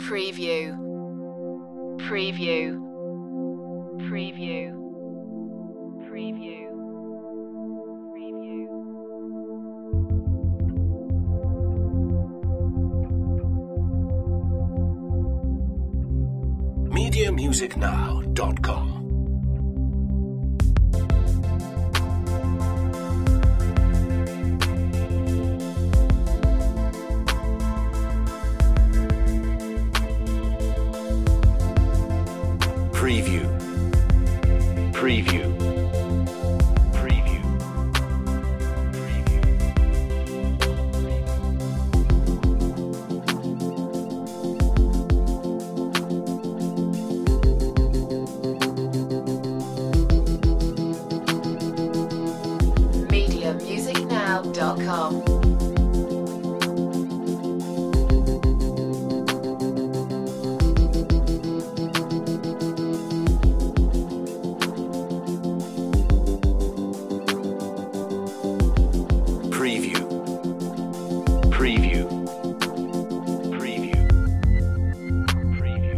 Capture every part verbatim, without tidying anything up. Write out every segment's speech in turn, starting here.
Preview. Preview. Preview. Preview. Preview. media music now dot com Preview. Preview. Preview. media music now dot com Preview. Preview. Preview. Preview.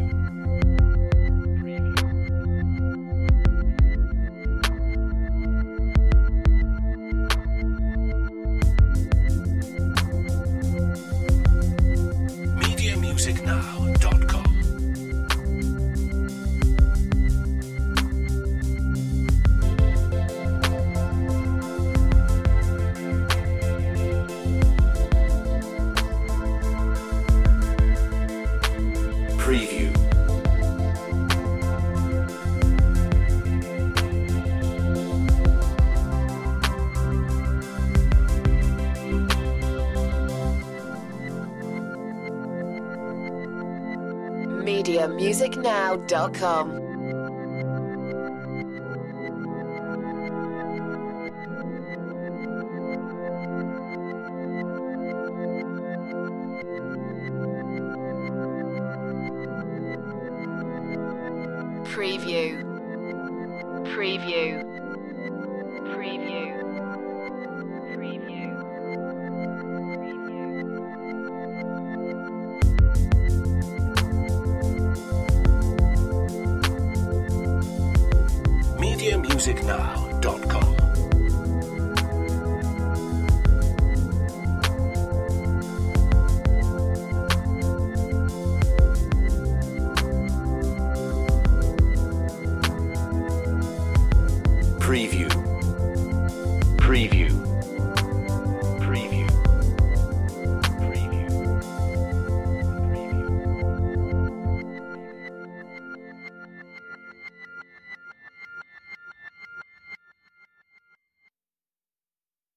media music now dot com Preview. media music now dot com Preview. Preview. Preview. Preview. media music now dot com